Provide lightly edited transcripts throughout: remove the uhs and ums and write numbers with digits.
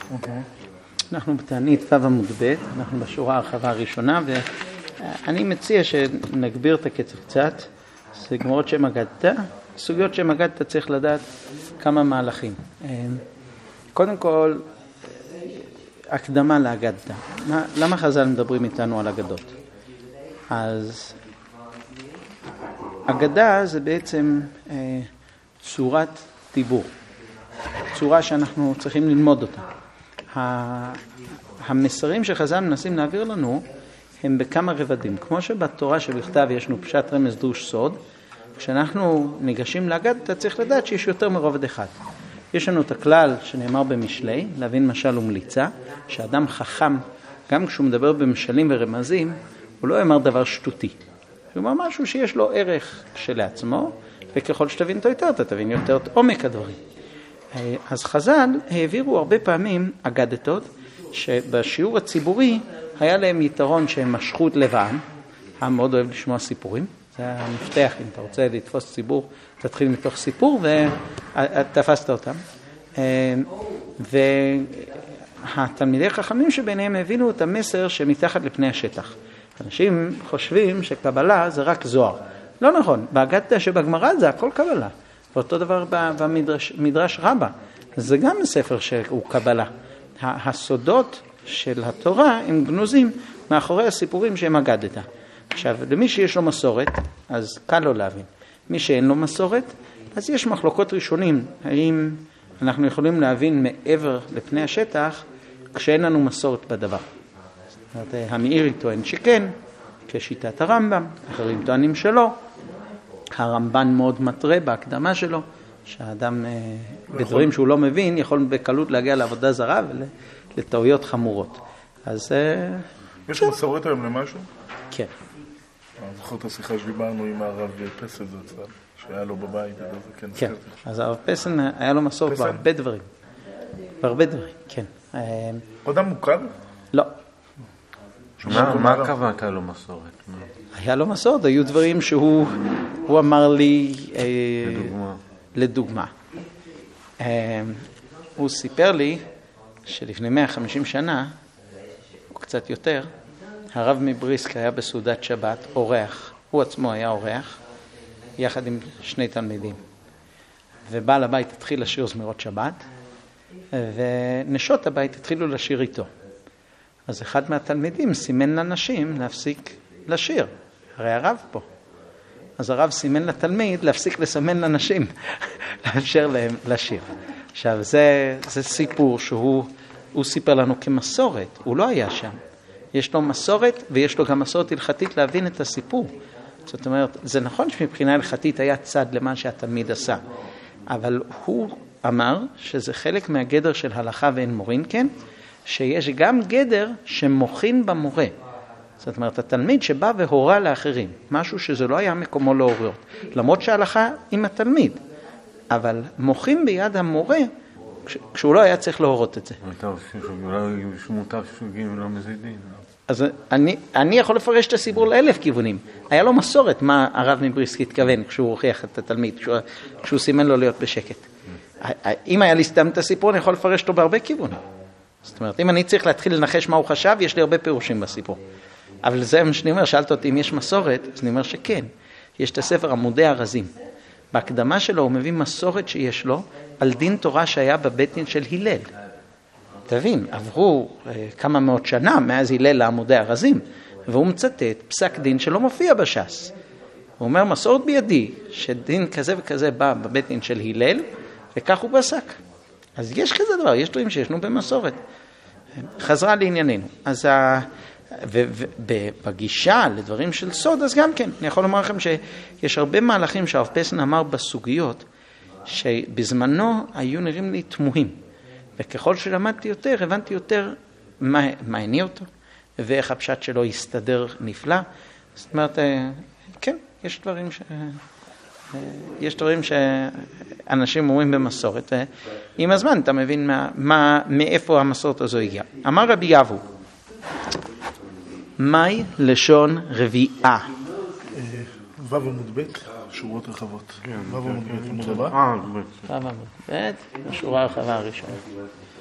אנחנו בתענית ו' עמוד ב', אנחנו בשורה הרחבה הראשונה, ואני מציע שנגביר את הקצב קצת. זה גמרות שם אגדתא. סוגיות שם אגדתא צריך לדעת כמה מהלכים. קודם כל, הקדמה לאגדתא. למה חז"ל מדברים איתנו על אגדות? אז אגדה זה בעצם צורת דיבור, צורה שאנחנו צריכים ללמוד אותה. המסרים שחז"ל מנסים להעביר לנו הם בכמה רבדים. כמו שבתורה שבכתב יש לנו פשט רמז דרוש סוד, כשאנחנו ניגשים לאגדתא צריך לדעת שיש יותר מרובד אחד. יש לנו את הכלל שנאמר במשלי, להבין משל ומליצה, שאדם חכם, גם כשהוא מדבר במשלים ורמזים, הוא לא אמר דבר שטותי. הוא אומר משהו שיש לו ערך שלעצמו, וככל שתבין אותו יותר, אתה תבין יותר את עומק הדברים. אז חז"ל העבירו הרבה פעמים אגדתות, שבשיעור הציבורי היה להם יתרון שהם משכו את לב העם. העם מאוד אוהב לשמוע סיפורים. זה המפתח, אם אתה רוצה לתפוס ציבור, תתחיל מתוך סיפור ותפסת אותם. והתלמידי חכמים שביניהם הבינו את המסר שמתחת לפני השטח. אנשים חושבים שקבלה זה רק זוהר. לא נכון, באגדתא שבגמרא זה הכל קבלה. ואותו דבר במדרש רבה. זה גם ספר שהוא קבלה. הסודות של התורה הם גנוזים מאחורי הסיפורים שהם אגדתא. עכשיו, למי שיש לו מסורת, אז קל לו להבין. מי שאין לו מסורת, אז יש מחלוקות ראשונים. האם אנחנו יכולים להבין מעבר לפני השטח כשאין לנו מסורת בדבר? זאת אומרת, המאירי טוען שכן, כשיטת הרמב"ם, אחרים טוענים שלא. הרמב"ן מאוד מטרה בהקדמה שלו, שהאדם בדברים שהוא לא מבין יכול בקלות להגיע לעבודה זרה ולטעויות חמורות. אז יש מסורת היום למשהו? כן. אני זוכר את השיחה שדיברנו עם הרב פסל זצ"ל, שהיה לו בבית. כן, אז הרב פסל היה לו מסורת בהרבה דברים. בהרבה דברים, כן. אדם מוכר? לא. מה קבעת לו מסורת? היה לו מסורת, היו דברים שהוא אמר לי לדוגמה. הוא סיפר לי שלפני 150 שנה, או קצת יותר, הרב מבריסק היה בסעודת שבת, אורח, הוא עצמו היה אורח, יחד עם שני תלמידים. ובעל הבית התחיל לשיר זמירות שבת, ונשות הבית התחילו לשיר איתו. אז אחד מהתלמידים סימן לאנשים להפסיק לשיר, הרי הרב פה. אז הרב סימן לתלמיד להפסיק לסמן לאנשים, לאפשר להם לשיר. עכשיו, זה סיפור שהוא סיפר לנו כמסורת, הוא לא היה שם. יש לו מסורת ויש לו גם מסורת הלכתית להבין את הסיפור. זאת אומרת, זה נכון שמבחינה הלכתית היה צד למה שהתלמיד עשה, אבל הוא אמר שזה חלק מהגדר של הלכה ואין מורין, כן? שיש גם גדר שמוכין במורה. זאת אומרת, התלמיד שבא והורה לאחרים, משהו שזה לא היה מקומו להוריות, למרות שההלכה עם התלמיד, אבל מוכין ביד המורה כשהוא לא היה צריך להורות את זה. אולי שמותר שוגים ולא מזידים. אז אני יכול לפרש את הסיפור לאלף כיוונים. היה לו מסורת מה הרב מבריסק התכוון כשהוא הוכיח את התלמיד, כשהוא סימן לו להיות בשקט. אם היה לי סתם את הסיפור, אני יכול לפרש אותו בהרבה כיוונים. זאת אומרת, אם אני צריך להתחיל לנחש מה הוא חשב, יש לי הרבה פירושים בסיפור. אבל זה מה שאני אומר, שאלת אותי אם יש מסורת, אז אני אומר שכן. יש את הספר עמודי הרזים. בהקדמה שלו הוא מביא מסורת שיש לו על דין תורה שהיה בבית דין של הלל. תבין, עברו כמה מאות שנה מאז הלל לעמודי הרזים, והוא מצטט פסק דין שלא מופיע בש"ס. הוא אומר, מסורת בידי, שדין כזה וכזה בא בבית דין של הלל, וכך הוא פסק. אז יש כזה דבר, יש דברים שישנו במסורת. חזרה לענייננו. אז בגישה לדברים של סוד, אז גם כן, אני יכול לומר לכם שיש הרבה מהלכים שהרב פסל אמר בסוגיות, שבזמנו היו נראים לי תמוהים. וככל שלמדתי יותר, הבנתי יותר מה הניע אותו, ואיך הפשט שלו יסתדר נפלא. זאת אומרת, כן, יש דברים שאנשים אומרים במסורת. עם הזמן אתה מבין מאיפה המסורת הזו הגיעה. אמר רבי יבו, מהי לשון רביעה? ו' עמוד ב', שורות רחבות. ו' עמוד ב', עמוד הבא. ו' עמוד ב', השורה הרחבה הראשונה.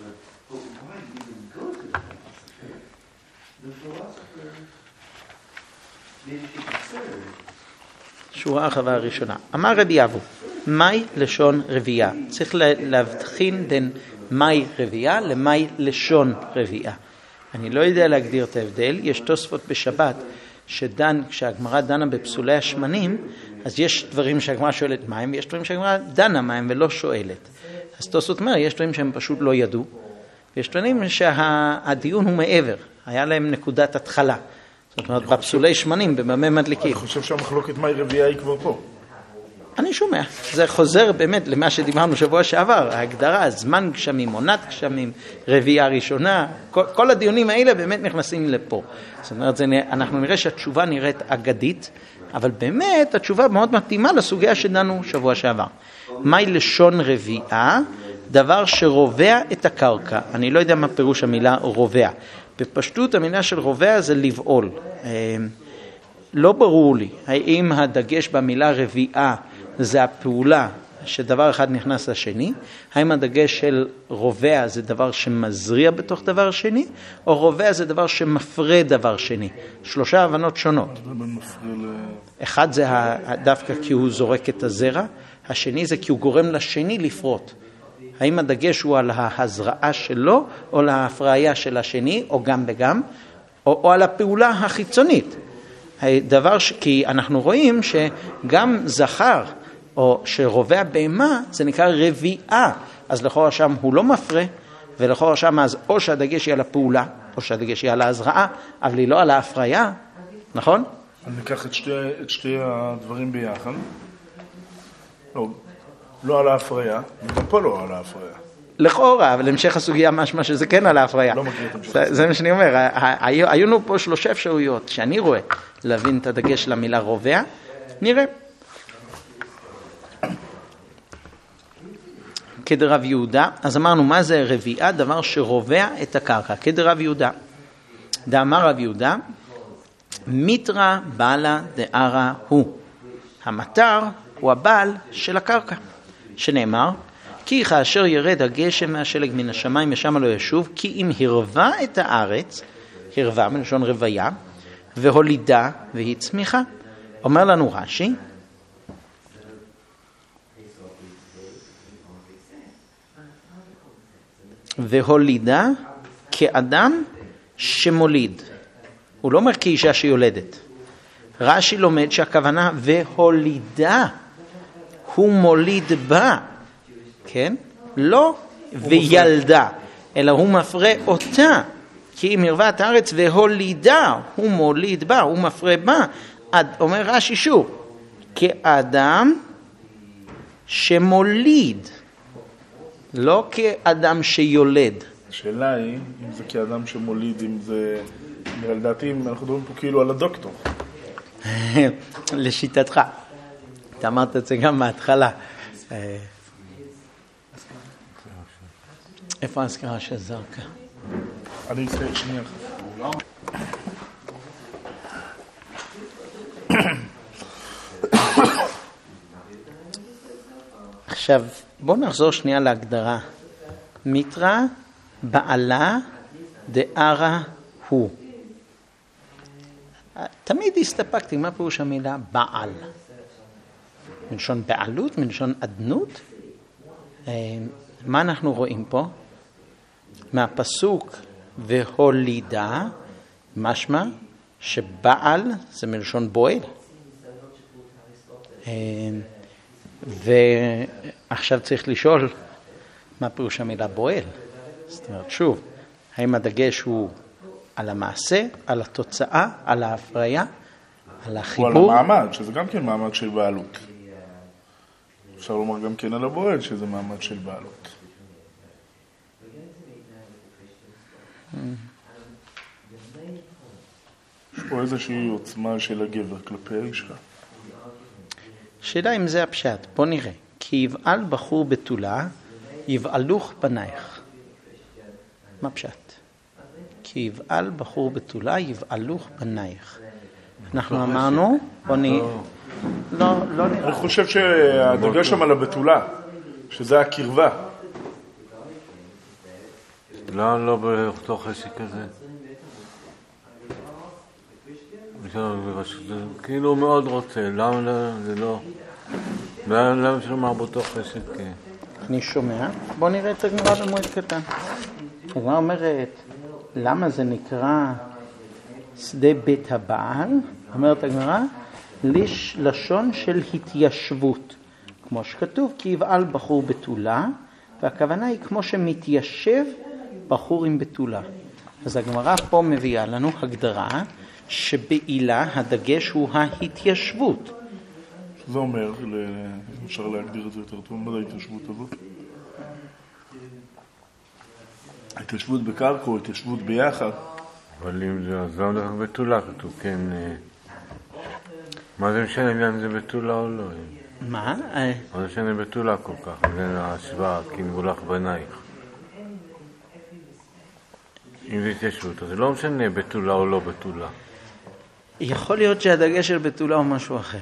שורה החווה הראשונה. אמר רבי אבו, מהי לשון רבייה? צריך להבחין בין מהי רבייה למהי לשון רבייה. אני לא יודע להגדיר את ההבדל. יש תוספות בשבת כשהגמרא דנה בפסולי השמנים, אז יש דברים שהגמרא שואלת מהם, ויש דברים שהגמרא דנה מהם ולא שואלת. אז תוספות אומר, יש דברים שהם פשוט לא ידעו, ויש דברים שהדיון הוא מעבר, היה להם נקודת התחלה. זאת אומרת, בפסולי שמנים, בממי מדליקים. אני חושב שהמחלוקת מהי רבייה היא כבר פה. אני שומע, זה חוזר באמת למה שדיברנו שבוע שעבר, ההגדרה, זמן גשמים, עונת גשמים, רבייה ראשונה, כל הדיונים האלה באמת נכנסים לפה. זאת אומרת, אנחנו נראה שהתשובה נראית אגדית, אבל באמת התשובה מאוד מתאימה לסוגיה שדנו שבוע שעבר. מהי לשון רבייה? דבר שרובע את הקרקע. אני לא יודע מה פירוש המילה רובע. בפשטות המילה של רובע זה לבעול. לא ברור לי האם הדגש במילה רביעה זה הפעולה שדבר אחד נכנס לשני, האם הדגש של רובע זה דבר שמזריע בתוך דבר שני, או רובע זה דבר שמפרה דבר שני. שלושה הבנות שונות. אחד זה דווקא כי הוא זורק את הזרע, השני זה כי הוא גורם לשני לפרוט. האם הדגש הוא על ההזרעה שלו, או להפריה של השני, או גם וגם, או על הפעולה החיצונית. כי אנחנו רואים שגם זכר, או שרובע בהמה, זה נקרא רביעה. אז לכאורה שם הוא לא מפרה, ולכאורה שם אז או שהדגש היא על הפעולה, או שהדגש היא על ההזרעה, אבל היא לא על ההפריה, נכון? אני אקח את שתי הדברים ביחד. לא על ההפריה, וגם פה לא על ההפריה. לכאורה, אבל המשך הסוגיה משמע שזה כן על ההפריה. לא מכיר את המשך. זה מה שאני אומר, היו לנו פה 3 אפשרויות שאני רואה להבין את הדגש למילה רובע, נראה. כדרב יהודה, אז אמרנו מה זה רביעה? דבר שרובע את הקרקע, כדרב יהודה. דאמר רב יהודה, מיתרא בעלה דערא הוא. המטר הוא הבעל של הקרקע, שנאמר, כי כאשר ירד הגשם מהשלג מן השמיים ושם לא ישוב, כי אם הרווה את הארץ, הרווה מלשון רוויה, והולידה והיא צמיחה. אומר לנו רש"י, והולידה כאדם שמוליד. הוא לא אומר כאישה שיולדת. רש"י לומד שהכוונה והולידה, הוא מוליד בה, כן? לא וילדה, אלא הוא מפרה אותה. כי אם הרווה את הארץ והולידה, הוא מוליד בה, הוא מפרה בה. אומר רש"י שוב, כאדם שמוליד, לא כאדם שיולד. השאלה היא, אם זה כאדם שמוליד, אם זה, לדעתי, אנחנו מדברים פה כאילו על הדוקטור. לשיטתך. אתה אמרת את זה גם מההתחלה. איפה ההזכרה של זרקה? אני אעשה שנייה. עכשיו, בואו נחזור שנייה להגדרה. מיתרא בעלה דערא הוא. תמיד הסתפקתי, מה פירוש המילה בעל? מלשון בעלות, מלשון עדנות? מה אנחנו רואים פה? מהפסוק והולידה, משמע שבעל זה מלשון בועל. ועכשיו צריך לשאול מה פירוש המילה בועל. זאת אומרת, שוב, האם הדגש הוא על המעשה, על התוצאה, על ההפריה, על החיבור? או על המעמד, שזה גם כן מעמד של בעלות. אפשר לומר גם כן על הבועל, שזה מעמד של בעלות. יש פה איזושהי עוצמה של הגבר כלפי האישה. שאלה אם זה הפשט, בוא נראה. כי יבעל בחור בתולה, יבעלוך בנייך. מה פשט? כי יבעל בחור בתולה, יבעלוך בנייך. אנחנו אמרנו, בוא לא נראה. אני חושב שהדגש שם על הבתולה, שזה הקרבה. לא באותו חשק כזה? זה כאילו הוא מאוד רוצה, למה זה לא... למה שלומר באותו חשק? אני שומע. בוא נראה את הגמרא במועד קטן. הגמרא אומרת, למה זה נקרא שדה בית הבעל? אומרת הגמרא, לשון של התיישבות. כמו שכתוב, כי יבעל בחור בתולה, והכוונה היא כמו שמתיישב בחור עם בתולה. אז הגמרא פה מביאה לנו הגדרה שבעילה הדגש הוא ההתיישבות. זה אומר, אפשר להגדיר את זה יותר טוב, מה זה ההתיישבות הזאת? ההתיישבות בקרקע או התיישבות ביחד? אבל אם זה הולך בתולה, כתוב, כן. מה זה משנה אם זה בתולה או לא? מה? מה זה משנה בתולה כל כך? זה ההשוואה, כי מולך בעינייך. אם זה התיישבות, אז זה לא משנה בתולה או לא בתולה. יכול להיות שהדגש של בתולה הוא משהו אחר.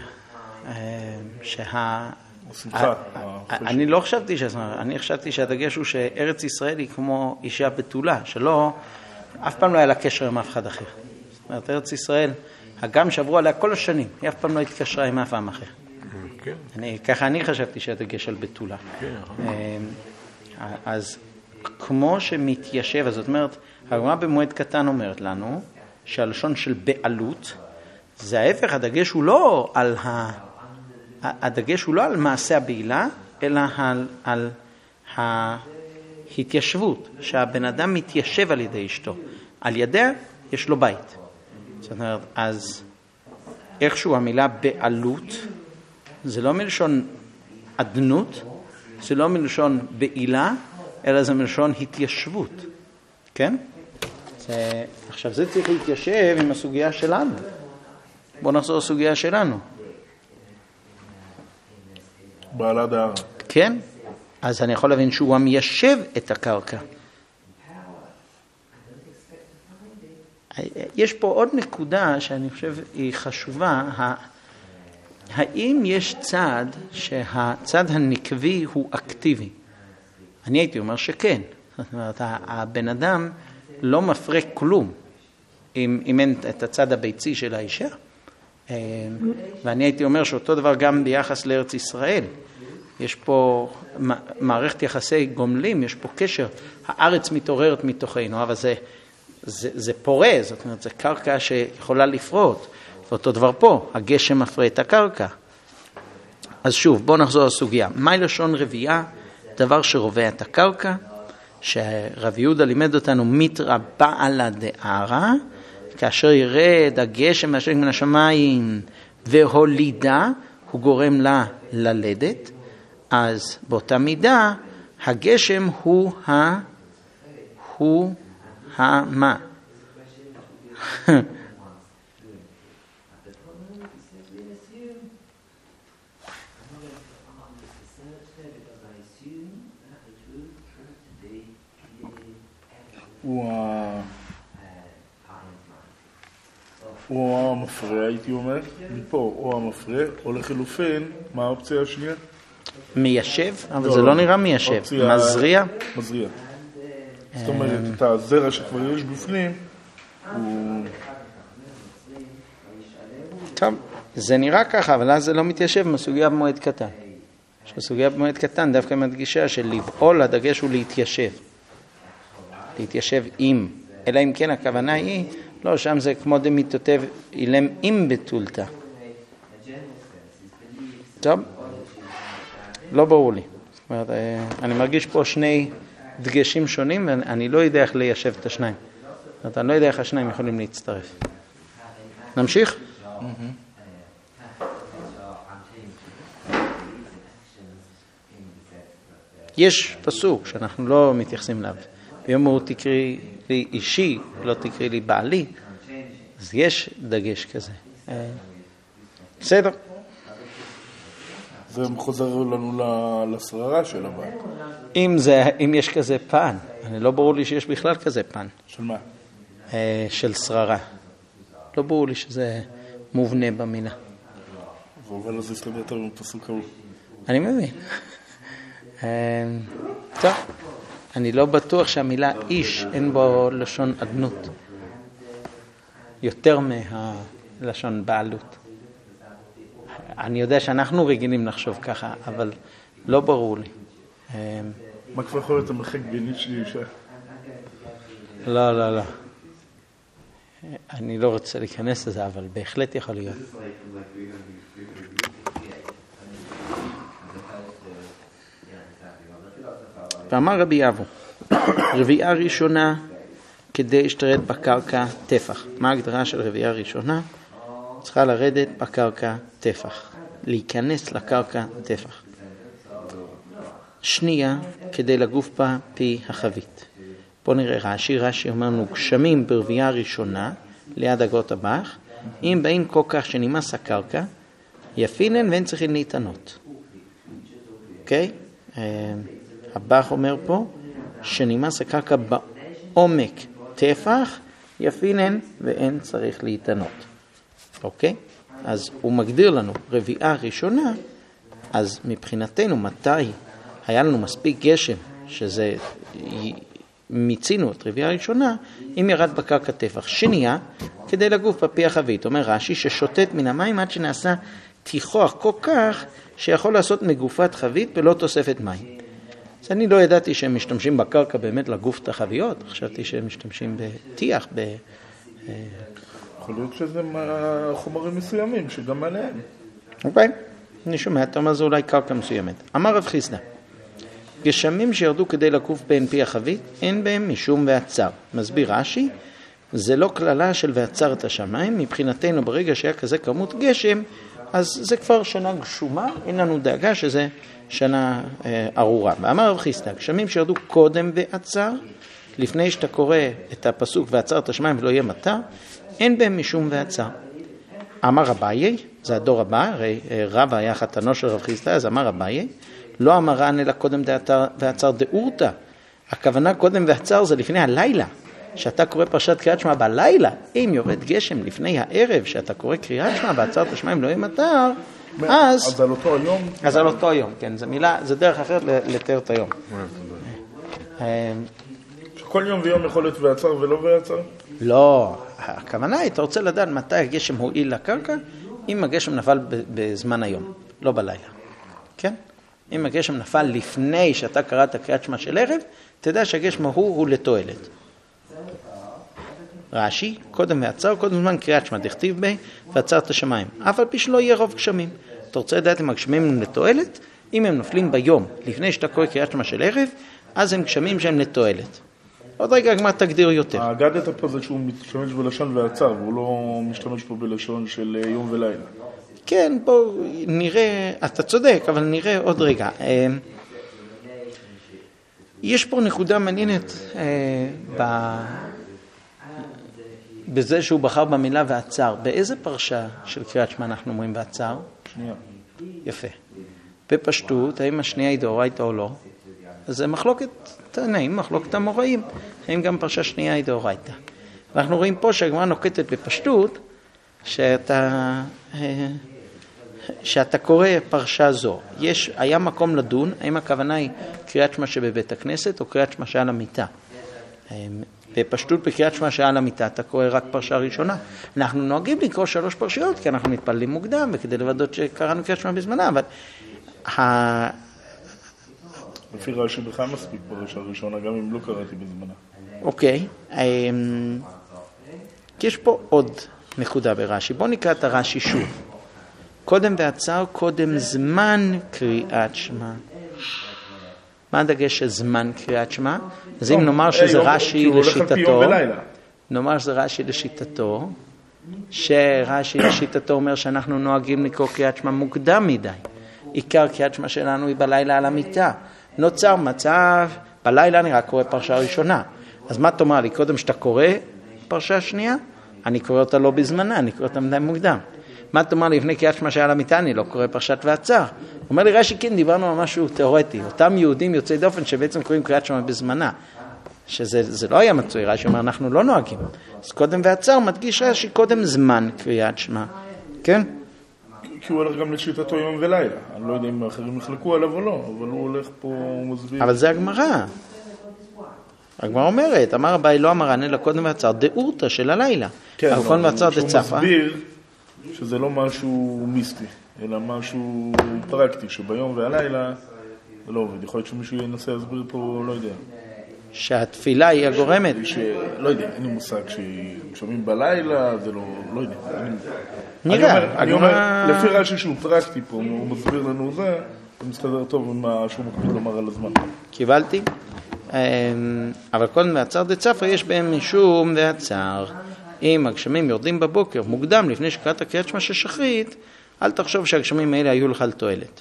אני לא חשבתי אני חשבתי שהדגש הוא שארץ ישראל היא כמו אישה בתולה, שלא, אף פעם לא היה לה קשר עם אף אחד אחר. זאת אומרת, ארץ ישראל, הגם שעברו עליה כל השנים, היא אף פעם לא התקשרה עם אף עם אחר. ככה אני חשבתי שהדגש על בתולה. אז כמו שמתיישב, זאת אומרת, הגמרא במועד קטן אומרת לנו שהלשון של בעלות, זה ההפך, הדגש הוא לא על הדגש הוא לא על מעשה הבעילה, אלא על ההתיישבות, שהבן אדם מתיישב על ידי אשתו. על ידיה יש לו בית. זאת אומרת, אז איכשהו המילה בעלות, זה לא מלשון עדנות, זה לא מלשון בעילה, אלא זה מלשון התיישבות. כן? עכשיו זה צריך להתיישב עם הסוגיה שלנו. בואו נחזור לסוגיה שלנו. בעלה דהרה. כן? אז אני יכול להבין שהוא המיישב את הקרקע. יש פה עוד נקודה שאני חושב היא חשובה. האם יש צד שהצד הנקבי הוא אקטיבי? אני הייתי אומר שכן. זאת אומרת, הבן אדם לא מפרק כלום אם אין את הצד הביצי של האישה. ואני הייתי אומר שאותו דבר גם ביחס לארץ ישראל. יש פה מערכת יחסי גומלים, יש פה קשר. הארץ מתעוררת מתוכנו, אבל זה פורה, זאת אומרת, זה קרקע שיכולה לפרוט. ואותו דבר פה, הגשם מפרה את הקרקע. אז שוב, בואו נחזור לסוגיה. מהי לשון רבייה? דבר שרובע את הקרקע, שרב יהודה לימד אותנו מתרא בעלה דערה, כאשר ירד הגשם מהשמיים מן השמיים והולידה, הוא גורם לה ללדת. אז באותה מידה הגשם הוא מה? הוא המפרע, הייתי אומר, מפה הוא המפרע, או לחילופין, מה האופציה השנייה? מיישב, אבל זה לא נראה מיישב, מזריע. מזריע. זאת אומרת, את הזרע שכבר יש בפנים, הוא... טוב, זה נראה ככה, אבל אז זה לא מתיישב מסוגיה במועד קטן. שהסוגיה במועד קטן דווקא מדגישה שלבעול הדגש הוא להתיישב. להתיישב עם, אלא אם כן הכוונה היא, לא, שם זה כמו דמיתותיו אילם עם בתולתה. טוב, לא ברור לי. זאת אומרת, אני מרגיש פה שני דגשים שונים, ואני לא יודע איך ליישב את השניים. זאת אומרת, אני לא יודע איך השניים יכולים להצטרף. נמשיך? יש פסוק שאנחנו לא מתייחסים אליו. ביום הוא תקראי לי אישי, לא תקראי לי בעלי, אז יש דגש כזה. בסדר. זה חוזר לנו לשררה של הבית. אם יש כזה פן, אני לא ברור לי שיש בכלל כזה פן. של מה? של שררה. לא ברור לי שזה מובנה במילה. אבל אז יש לנו פסוק ההוא. אני מבין. טוב, אני לא בטוח שהמילה איש אין בו לשון עדנות. יותר מהלשון בעלות. אני יודע שאנחנו רגילים לחשוב ככה, אבל לא ברור לי. מה כבר יכול להיות המחק בין איש לאישה? לא. אני לא רוצה להיכנס לזה, אבל בהחלט יכול להיות. ואמר רבי אבו, רביעה ראשונה כדי שתרד בקרקע טפח. מה ההגדרה של רביעה ראשונה? צריכה לרדת בקרקע טפח, להיכנס לקרקע טפח. שנייה כדי לגוף בה פי החבית. בוא נראה רש"י אומרנו גשמים ברביעה ראשונה ליד אגרות הבח, אם באים כל כך שנמאס הקרקע, יפינן ואין צריכים להתענות. אוקיי? הבח אומר פה שנמאס הקרקע בעומק טפח, יפינן ואין צריך להתענות. אוקיי? אז הוא מגדיר לנו רביעה ראשונה, אז מבחינתנו מתי היה לנו מספיק גשם, שזה מיצינו את רביעה ראשונה, אם ירד בקרקע טפח. שנייה, כדי לגוף בפי החבית. אומר רש"י ששוטט מן המים עד שנעשה תיכוח כל כך שיכול לעשות מגופת חבית בלא תוספת מים. אז אני לא ידעתי שהם משתמשים בקרקע באמת לגוף את החביות, חשבתי שהם משתמשים בתיח, יכול להיות שזה חומרים מסוימים שגם עליהם. אוקיי, אני שומע, אתה אומר זה אולי קרקע מסוימת. אמר רב חיסדא, גשמים שירדו כדי לגוף בין פי החבית, אין בהם משום ועצר. מסביר רש"י, זה לא כללה של ועצר את השמיים, מבחינתנו ברגע שהיה כזה כמות גשם, אז זה כבר שנה גשומה, אין לנו דאגה שזה שנה ארורה. ואמר רב חיסדא, גשמים שירדו קודם ועצר, לפני שאתה קורא את הפסוק ועצר את השמיים ולא יהיה מטר, אין בהם משום ועצר. אמר אביי, זה הדור הבא, הרי רבא היה חתנו של רב חיסדא, אז אמר אביי, לא אמרן אלא קודם ועצר דאורתא. הכוונה קודם ועצר זה לפני הלילה. שאתה קורא פרשת קריאת שמע בלילה, אם יורד גשם לפני הערב, שאתה קורא קריאת שמע ועצר את השמיים לא יהיה מטר, אז על אותו היום? אז על אותו היום, כן, זה מילה, זה דרך אחרת לתאר את היום. שכל יום ויום יכול להיות ועצר ולא ועצר? לא, הכוונה היא, אתה רוצה לדעת מתי הגשם הועיל לקרקע, אם הגשם נפל בזמן היום, לא בלילה. כן? אם הגשם נפל לפני שאתה קראת קריאת שמע של ערב, תדע שהגשם הוא לתועלת. רש"י, קודם ועצר, קודם זמן קריאת שמע, דכתיב בי, ועצר את השמיים. אף על פי שלא יהיה רוב גשמים. אתה רוצה לדעת אם הגשמים הם לתועלת? אם הם נופלים ביום, לפני שאתה קורא קריאת שמע של ערב, אז הם גשמים שהם לתועלת. עוד רגע הגמרא תגדיר יותר. האגדת פה זה שהוא משתמש בלשון ועצר, והוא לא משתמש פה בלשון של יום ולילה. כן, בואו נראה, אתה צודק, אבל נראה עוד רגע. יש פה נקודה מעניינת בזה שהוא בחר במילה ועצר. באיזה פרשה של קריאת שמע אנחנו אומרים ועצר? שנייה. יפה. בפשטות, האם השנייה היא דאורייתא או לא? אז זה מחלוקת תנאים, מחלוקת המוראים. האם גם פרשה שנייה היא דאורייתא? אנחנו רואים פה שהגמרא נוקטת בפשטות שאתה קורא פרשה זו. היה מקום לדון, האם הכוונה היא קריאת שמע שבבית הכנסת או קריאת שמע שעל המיטה. בפשטות בקריאת שמע שעל המיטה אתה קורא רק פרשה ראשונה. אנחנו נוהגים לקרוא 3 פרשיות כי אנחנו מתפללים מוקדם וכדי לוודאות שקראנו קריאת שמע בזמנה, אבל לפי רש"י בכלל מספיק פרשה ראשונה גם אם לא קראתי בזמנה. אוקיי. יש פה עוד נקודה ברש"י. בוא נקרא את הרש"י שוב. קודם ועצר, קודם זמן קריאת שמע. מה הדגש של זמן קריאת שמע? אז אם נאמר שזה רש"י לשיטתו, נאמר שזה רש"י לשיטתו, שרש"י לשיטתו אומר שאנחנו נוהגים לקרוא קריאת שמע מוקדם מדי. עיקר קריאת שמע שלנו היא בלילה על המיטה. נוצר מצב, בלילה אני רק קורא פרשה ראשונה. אז מה תאמר לי? קודם שאתה קורא פרשה שנייה, אני קורא אותה לא בזמנה, אני קורא אותה מדי מוקדם. מה תאמר לי, לפני קריאת שמע שעל המיטה, אני לא קורא פרשת ועצר. אומר לי רש"י, כן, דיברנו על משהו תיאורטי. אותם יהודים יוצאי דופן שבעצם קוראים קריאת שמע בזמנה. שזה לא היה מצוי, רש"י אומר, אנחנו לא נוהגים. אז קודם ועצר מדגיש רש"י, קודם זמן קריאת שמע. כן? כי הוא הולך גם לשיטתו יום ולילה. אני לא יודע אם האחרים יחלקו עליו או לא, אבל הוא הולך פה, הוא מסביר. אבל זה הגמרא. הגמרא אומרת, אמר אביי לא אמרני אלא קודם ועצר דאורתא של הלילה. כן, אבל קודם ועצר שהוא דצפה. מסביר שזה לא משהו מיסטי, אלא משהו פרקטי, שביום והלילה זה לא עובד. יכול להיות שמישהו ינסה להסביר פה, לא יודע. שהתפילה היא הגורמת. לא יודע, אין לי מושג ששומעים בלילה, זה לא יודע. נראה. אני אומר, לפי רש"י שהוא פרקטי פה, הוא מסביר לנו זה מסתדר טוב עם מה שהוא מקפיד לומר על הזמן. קיבלתי. אבל קודם ועצר דצפה יש בהם משום ועצר. אם הגשמים יורדים בבוקר מוקדם לפני שקראת קריאת שמע של שחרית, אל תחשוב שהגשמים האלה היו לך לתועלת.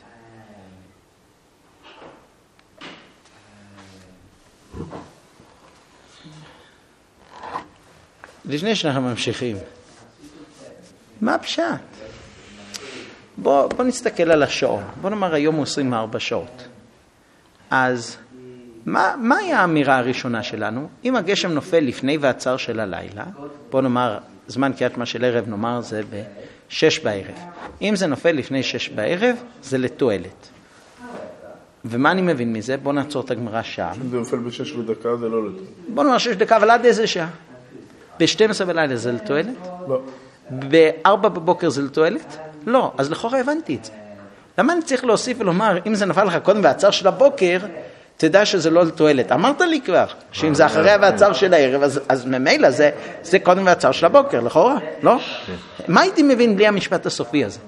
לפני שאנחנו ממשיכים, מה הפשט? בוא נסתכל על השעון. בוא נאמר היום הוא 24 שעות. אז מה היה האמירה הראשונה שלנו? אם הגשם נופל לפני ועצר של הלילה, בוא נאמר זמן קריאת שמע של ערב, נאמר זה ב-6 בערב. אם זה נופל לפני 6 בערב, זה לתועלת. ומה אני מבין מזה? בוא נעצור את הגמרא שם. אם זה נופל ב6 דקה זה לא לתועלת. בוא נאמר 6 דקה, אבל עד איזה שעה? ב-12 בלילה זה לתועלת? לא. ב-4 בבוקר זה לתועלת? לא. אז לכאורה הבנתי את זה. למה אני צריך להוסיף ולומר, אם זה נפל לך קודם ועצר של הבוקר, תדע שזה לא לתועלת. אמרת לי כבר, שאם זה אחרי ועצר של הערב, אז ממילא זה קודם ועצר של הבוקר, לכאורה, לא? מה הייתי מבין בלי המשפט הסופי הזה?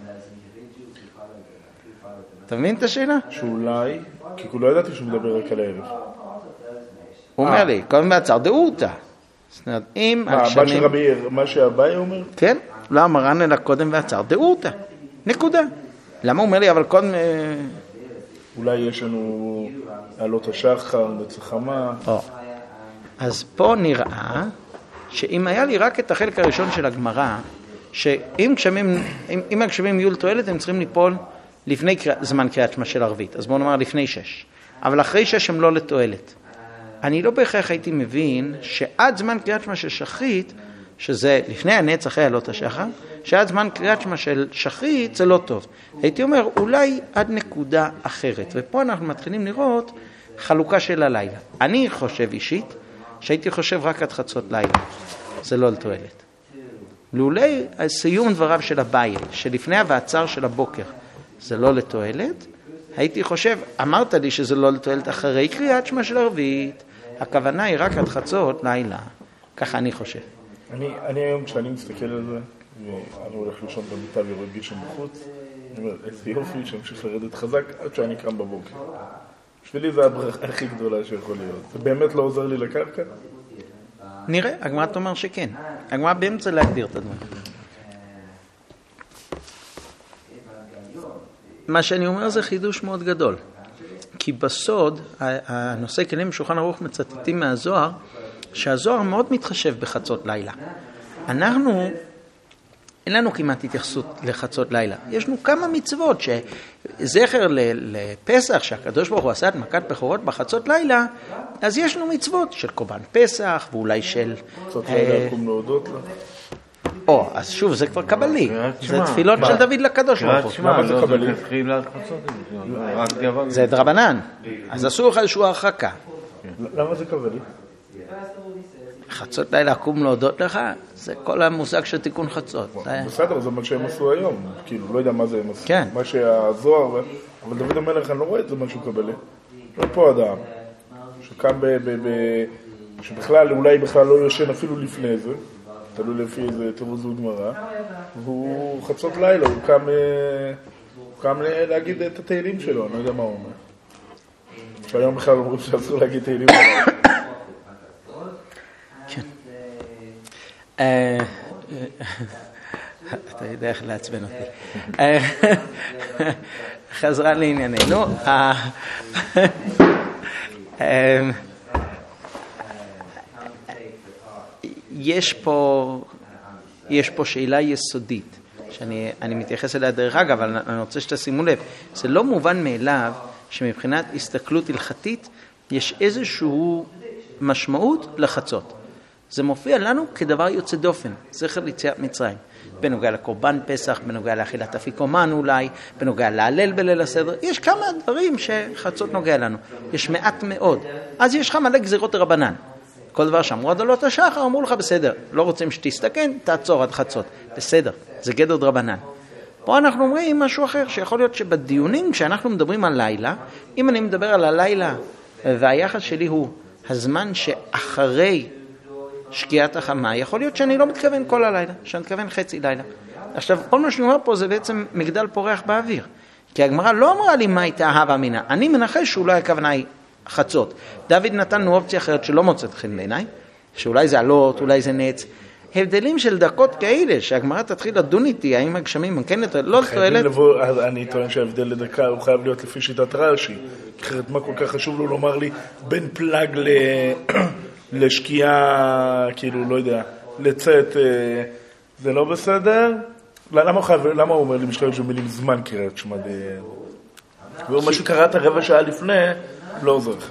אתה מבין את השאלה? שאולי, כי לא ידעתי שהוא מדבר רק על הערב. הוא אומר לי, קודם ועצר דאורתא. זאת אומרת, אם הגשמים... מה שהבאי אומר? כן, לא אמרן אלא קודם ועצר דאורתא. נקודה. למה הוא אומר לי, אבל קודם... אולי יש לנו עלות השחר, נצחמה. אז פה נראה שאם היה לי רק את החלק הראשון של הגמרא, שאם הגשמים יהיו לתועלת, הם צריכים ליפול לפני זמן קריאת שמע של ערבית. אז בואו נאמר לפני 6. אבל אחרי 6 הם לא לתועלת. אני לא בהכרח הייתי מבין שעד זמן קריאת שמע של שחרית, שזה לפני הנץ אחרי עלות השחר, שעד זמן קריאת שמע של שחרית זה לא טוב. הייתי אומר, אולי עד נקודה אחרת. ופה אנחנו מתחילים לראות חלוקה של הלילה. אני חושב אישית, שהייתי חושב רק עד חצות לילה. זה לא לתועלת. לולי סיום דבריו של אביי, שלפני הוועצר של הבוקר, זה לא לתועלת, הייתי חושב, אמרת לי שזה לא לתועלת אחרי קריאת שמע של ערבית, הכוונה היא רק עד חצות לילה. ככה אני חושב. אני היום, כשאני מסתכל על זה, ואני הולך לישון במיטה ורואה גשם בחוץ, אני אומר, איזה יופי שהמשיך לרדת חזק עד שאני קם בבוקר. בשבילי זה הברכה הכי גדולה שיכול להיות. זה באמת לא עוזר לי לקרקע? נראה, הגמרא תאמר שכן. הגמרא באמצע להגדיר את הדברים. מה שאני אומר זה חידוש מאוד גדול. כי בסוד, הנושא כלים שולחן ערוך מצטטים מהזוהר, שהזוהר מאוד מתחשב בחצות לילה. אין לנו כמעט התייחסות לחצות לילה. יש לנו כמה מצוות שזכר לפסח, שהקדוש ברוך הוא עשה את מכת בכורות בחצות לילה, אז יש לנו מצוות של קורבן פסח, ואולי של... קצת לילה קום להודות לה. אז שוב, זה כבר קבלי. זה תפילות של דוד לקדוש ברוך הוא. למה זה קבלי? זה דרבנן. אז עשו לך איזושהי הרחקה. למה זה קבלי? חצות לילה קום להודות לך, זה כל המושג של תיקון חצות. בסדר, זה מה שהם עשו היום. כאילו, לא יודע מה זה הם עשו. כן. מה שהזוהר, אבל דוד המלך, אני לא רואה את זה משהו קבלי. לא פה אדם, שקם שבכלל, אולי בכלל לא יושן אפילו לפני זה, תלוי לפי איזה תירוץ וגמרא, והוא חצות לילה, הוא קם להגיד את התהילים שלו, אני לא יודע מה הוא אומר. שהיום בכלל אומרים שאסור להגיד תהילים שלו. אתה יודע איך לעצבן אותי. חזרה לענייננו. יש פה שאלה יסודית שאני מתייחס אליה דרך אגב, אבל אני רוצה שתשימו לב, זה לא מובן מאליו שמבחינת הסתכלות הלכתית יש איזשהו משמעות לחצות. זה מופיע לנו כדבר יוצא דופן, זכר ליציאת מצרים. בנוגע לקורבן פסח, בנוגע לאכילת אפיקומן אולי, בנוגע להלל בליל הסדר. יש כמה דברים שחצות נוגע לנו. יש מעט מאוד. אז יש לך מלא גזירות רבנן. כל דבר שאמרו עד עלות השחר, אמרו לך בסדר, לא רוצים שתסתכן, תעצור עד חצות. בסדר, זה גדר דרבנן. פה אנחנו אומרים משהו אחר, שיכול להיות שבדיונים, כשאנחנו מדברים על לילה, אם אני מדבר על הלילה, והיחס שלי הוא הזמן שאחרי שקיעת החמה, יכול להיות שאני לא מתכוון כל הלילה, שאני מתכוון חצי לילה. עכשיו, כל מה שאני אומר פה זה בעצם מגדל פורח באוויר. כי הגמרא לא אמרה לי מה הייתה הווה אמינא. אני מנחש שאולי הכוונה היא חצות. דוד נתן לנו אופציה אחרת שלא מוצאת חן בעיניי, שאולי זה עלות, אולי זה נץ. הבדלים של דקות כאלה, שהגמרא תתחיל לדון איתי, האם הגשמים כן לא לתועלת. אני טוען שההבדל לדקה הוא חייב להיות לפי שיטת רש"י. אחרת מה כל כך חשוב לו לומר לי בין פלג לשקיעה, כאילו, לא יודע, לצאת, זה לא בסדר? למה הוא אומר לי משתמש במילים זמן קריאת שמע? ומה שקראת רבע שעה לפני, לא עוזר לך.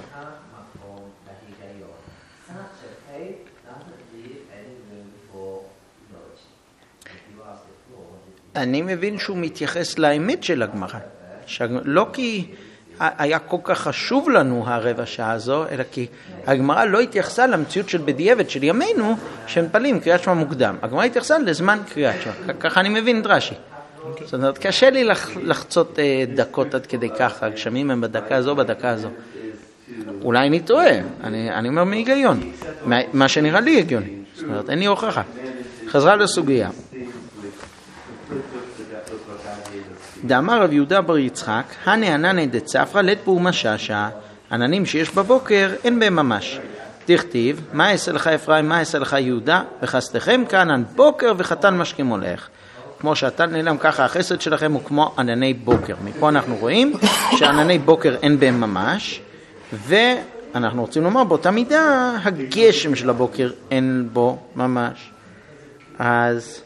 אני מבין שהוא מתייחס לאמת של הגמרא. לא כי היה כל כך חשוב לנו הרבע שעה הזו, אלא כי הגמרא לא התייחסה למציאות של בדיעבד של ימינו, שמפלים קריאת שמע מוקדם. הגמרא התייחסה לזמן קריאת שמע. ככה אני מבין את רש"י. זאת אומרת, קשה לי לחצות דקות עד כדי ככה. הגשמים הם בדקה הזו, בדקה הזו. אולי אני טועה. אני אומר מהיגיון. מה שנראה לי הגיוני. זאת אומרת, אין לי הוכחה. חזרה לסוגיה. דאמר רב יהודה בר יצחק, הנענני דצפרא לית באומה ששה, עננים שיש בבוקר אין בהם ממש. תכתיב, מה יעשה לך אפרים, מה יעשה לך יהודה, וחסדכם כענן בוקר וחתן משכים הולך. כמו שאתה נעלם ככה, החסד שלכם הוא כמו ענני בוקר. מפה אנחנו רואים שענני בוקר אין בהם ממש, ואנחנו רוצים לומר באותה מידה, הגשם של הבוקר אין בו ממש. אז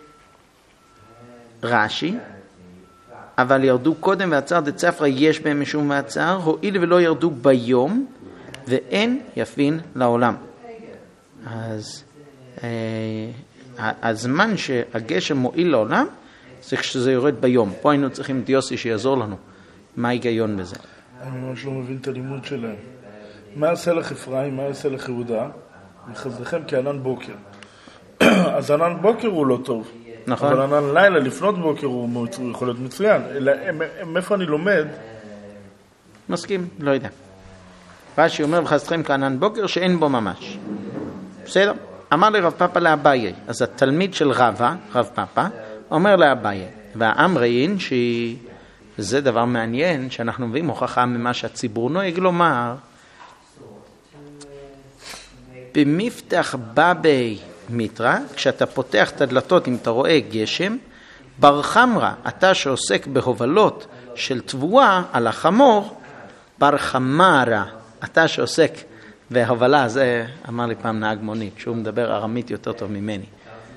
רש"י, אבל ירדו קודם ועצר דצפרא יש בהם משום ועצר, הועיל ולא ירדו ביום, ואין יפין לעולם. אז הזמן שהגשם מועיל לעולם, זה כשזה יורד ביום. פה היינו צריכים את יוסי שיעזור לנו. מה ההיגיון בזה? אני ממש לא מבין את הלימוד שלהם. מה יעשה לך אפרים, מה יעשה לך יהודה? מחסדכם כענן בוקר. אז ענן בוקר הוא לא טוב. נכון. אבל ענן לילה, לפנות בוקר הוא יכול להיות מצוין. מאיפה אני לומד? מסכים, לא יודע. רש"י אומר בחסדכם כענן בוקר שאין בו ממש. בסדר? אמר לרב פאפא לאביי, אז התלמיד של רב פאפא, אומר לאביי, והאמרין שזה דבר מעניין, שאנחנו מביאים הוכחה ממה שהציבור נוהג לומר, במפתח בבי מיטרה, כשאתה פותח את הדלתות, אם אתה רואה גשם, בר חמרה, אתה שעוסק בהובלות של תבואה על החמור, בר חמרה, אתה שעוסק בהובלה, זה אמר לי פעם נהג מונית, שהוא מדבר ארמית יותר טוב ממני,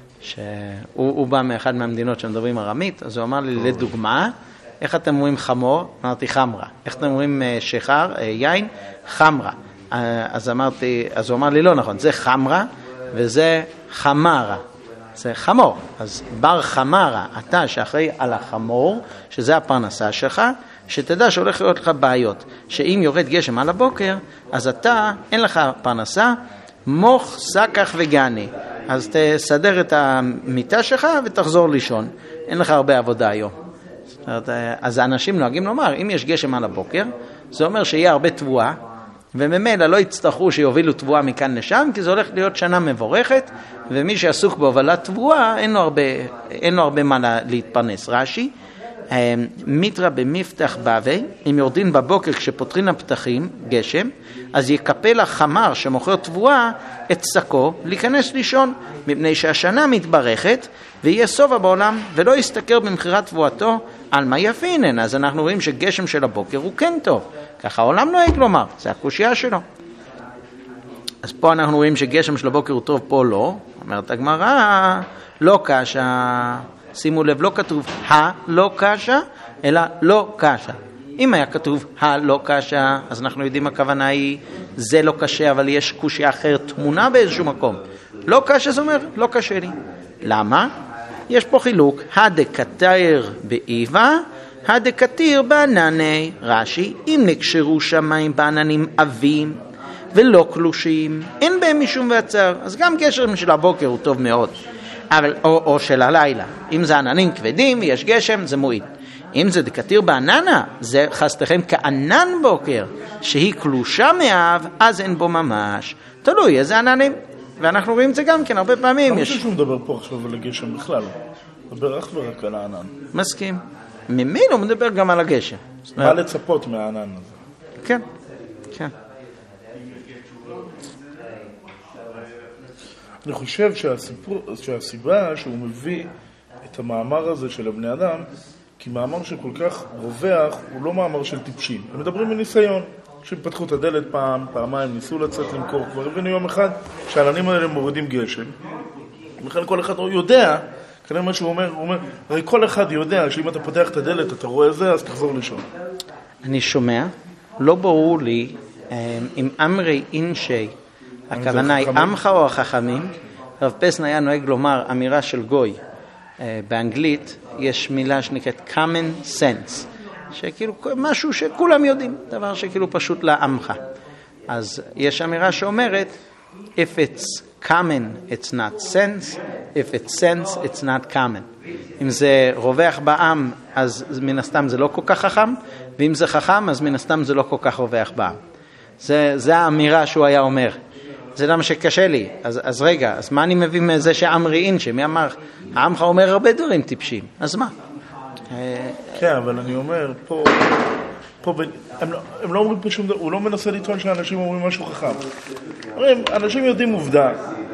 שהוא בא מאחד מהמדינות שמדברים ארמית, אז הוא אמר לי, לדוגמה, איך אתם אומרים חמור? אמרתי חמרה. איך אתם אומרים שחר, יין? חמרה. אז הוא אמר לי, לא נכון, זה חמרה, וזה חמרה, זה חמור. אז בר חמרה, אתה שאחראי על החמור, שזה הפרנסה שלך, שתדע שהולך להיות לך בעיות, שאם יורד גשם על הבוקר, אז אתה, אין לך פרנסה, מוך, סקח וגני. אז תסדר את המיטה שלך ותחזור לישון. אין לך הרבה עבודה היום. אז האנשים נוהגים לומר, אם יש גשם על הבוקר, זה אומר שיהיה הרבה תבואה, וממילא לא יצטרכו שיובילו תבואה מכאן לשם, כי זה הולך להיות שנה מבורכת, ומי שעסוק בהובלת תבואה, אין לו הרבה מה להתפרנס. רש"י, מיטרה במפתח בבי, אם יורדים בבוקר כשפותחים הפתחים, גשם, אז יקפל החמר שמוכר תבואה את שקו להיכנס לישון, מפני שהשנה מתברכת, ויהיה סובה בעולם, ולא יסתכר במחירת תבואתו על מה יפינן. אז אנחנו רואים שגשם של הבוקר הוא כן טוב. ככה העולם נוהג לומר, זה הקושייה שלו. אז פה אנחנו רואים שגשם של הבוקר הוא טוב, פה לא. אומרת הגמרא, לא קשה. שימו לב, לא כתוב לא קשה, אלא לא קשה. אם היה כתוב לא קשה, אז אנחנו יודעים הכוונה היא, זה לא קשה, אבל יש קושיה אחרת תמונה באיזשהו מקום. לא קשה, זה אומר, לא קשה לי. למה? יש פה חילוק, הדקתיר באיבה, הדקתיר בענני. רש"י, אם נקשרו שמיים בעננים עבים, ולא קלושים, אין בהם משום ועצר. אז גם גשם של הבוקר הוא טוב מאוד, אבל, או של הלילה. אם זה עננים כבדים ויש גשם, זה מועיל. אם זה דקתיר בעננה, זה חסתכם כענן בוקר, שהיא קלושה מאב, אז אין בו ממש. תלוי איזה עננים. ואנחנו רואים את זה גם כן, הרבה פעמים אני יש... חושב שהוא מדבר פה עכשיו על הגשם בכלל. מדבר אך ורק על הענן. מסכים. ממילא הוא מדבר גם על הגשם. מה לצפות מהענן הזה? כן, כן. אני חושב שהסיבה שהוא מביא את המאמר הזה של הבני אדם, כי מאמר שכל כך רווח הוא לא מאמר של טיפשים. הם מדברים בניסיון. כשהם פתחו את הדלת פעם, פעמיים, ניסו לצאת למכור, כבר הבינו יום אחד שהעננים האלה מורידים גשם. לכן כל אחד יודע, כנראה מה שהוא אומר, הוא אומר, הרי כל אחד יודע שאם אתה פותח את הדלת, אתה רואה זה, אז תחזור לישון. אני שומע, לא ברור לי אם אמרי אינשי, הכוונה היא עמך או החכמים. רב פסן היה נוהג לומר אמירה של גוי. באנגלית יש מילה שנקראת common sense, שכאילו משהו שכולם יודעים, דבר שכאילו פשוט לעמך. אז יש אמירה שאומרת, if it's common, it's not sense, if it's sense, it's not common. אם זה רווח בעם, אז מן הסתם זה לא כל כך חכם, ואם זה חכם, אז מן הסתם זה לא כל כך רווח בעם. זה האמירה שהוא היה אומר. זה למה שקשה לי. אז רגע, אז מה אני מביא מזה שאמרי אינשי? מי אמר? העמך אומר הרבה דברים טיפשים. אז מה? כן, אבל אני אומר, פה הם לא אומרים פה שום דבר, הוא לא מנסה לטעון שאנשים אומרים משהו חכם. אנשים יודעים עובדה.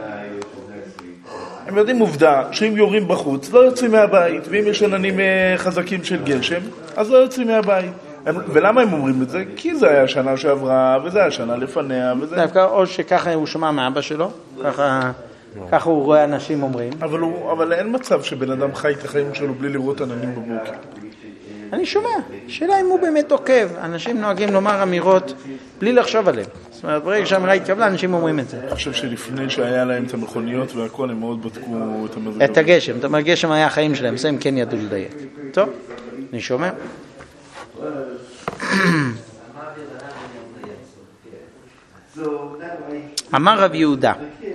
הם יודעים עובדה שאם יורים בחוץ, לא יוצאים מהבית, ואם יש עננים חזקים של גשם, אז לא יוצאים מהבית. ולמה הם אומרים את זה? כי זה היה השנה שעברה, וזה היה השנה לפניה, וזה... דווקא או שככה הוא שומע מאבא שלו, ככה הוא רואה אנשים אומרים. אבל אין מצב שבן אדם חי את החיים שלו בלי לראות עננים בבוקר. אני שומע, שאלה אם הוא באמת עוקב. אנשים נוהגים לומר אמירות בלי לחשוב עליהם. זאת אומרת, ברגע שהאמירה התקבלה, אנשים אומרים את זה. אני חושב שלפני שהיה להם את המכוניות והכל, הם מאוד בדקו את המזג. את הגשם. זאת אומרת, גשם היה החיים שלהם, זה הם כן ידעו לדייק. טוב, אני שומע. אמר רב יהודה,